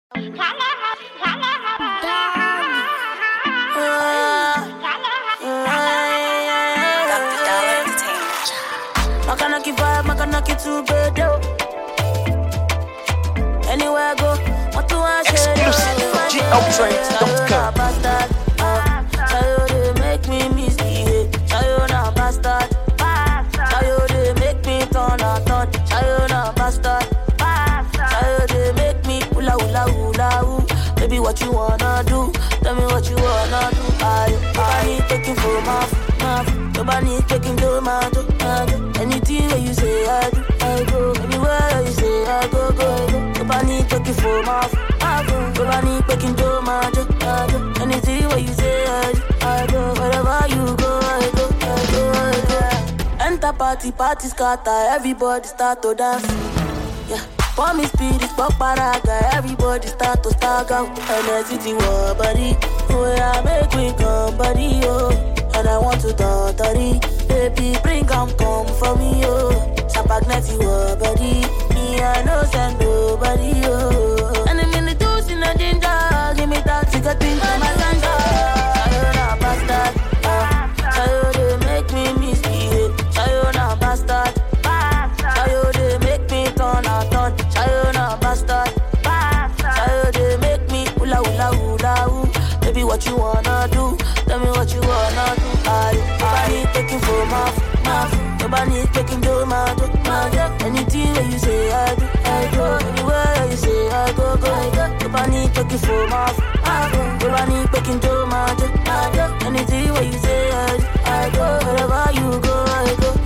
Makanaki vibe, makanaki too bad, yo. Anywhere I go, what do I say? Exclusive, GLTrains.com. Chayo, they make me misbehave. Chayo, na bastard. Chayo, they make me turn a thought. Chayo, na bastard. Chayo, they make me hula hula hula hoo. Baby, what you wanna do? Tell me what you wanna do. I need taking for my nobody taking to my do. Anything that you say, I do. I go anywhere you say, I go. Nobody taking for my nobody taking to my do. Anything that you say, I go. Wherever you go, I go. Enter party scatter. Everybody start to dance. Yeah. For me speed is pop paraga. Everybody start to stag out. And I see the war body. Where I make me come body, oh. And I want to totally. Baby, bring come for me, oh. Chapagneti war body. Me, I know send nobody, oh. And I'm in the deuce in a danger. Give me that cigarette in my ganja. Chayo, bastard. Chayo, they make me misbehave. Chayo, bastard. Chayo, they make me turn a turn. Chayo, bastard. Chayo, they make me hula hula hula hoo. Baby, what you wanna do? Tell me what you wanna do. Nobody taking for my nobody taking to my do. Anything that you say, I do. I go anywhere you say, I go. Nobody taking for my nobody taking to my do. Anything that you say, I go. Wherever you go, I go.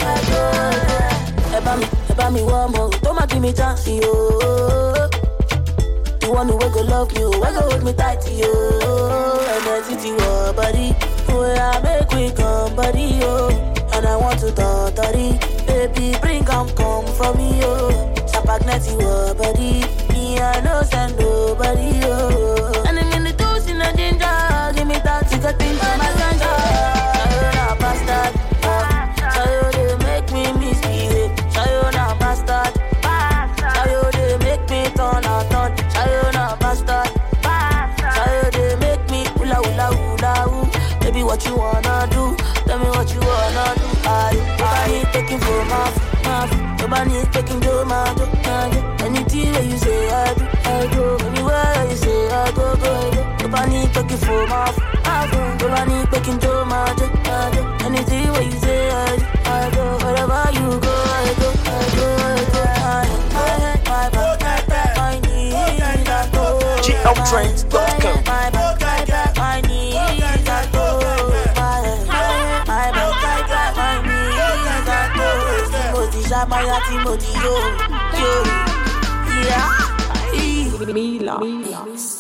Eba me one more. Don't give me chance, yo. You want to wake go love me, wake go hold me tight, yo. And I see your body, where I make we come, body, yo. And I want to totally, baby, bring come for me, yo. Chapagneti your body, me I know send nobody, yo. And I'm in the dose in a danger, give me that cigarette in my ganja. Chayo, na bastard, chayo, they make me misbehave. Chayo, na bastard, chayo, they make me turn a thought. Chayo, na bastard, chayo, they make me hula hula hula hoo. Baby, what you wanna do? Tell me what you wanna do. Nobody taking for my nobody taking to my do. Anything that you say, I do. I go anywhere you say, I go. Nobody taking for my nobody taking to my do. Anything that you say, I go. Wherever you go, I go. I need that go. GLTrains.com. I need that go. Maya Timothy, yo, yeah.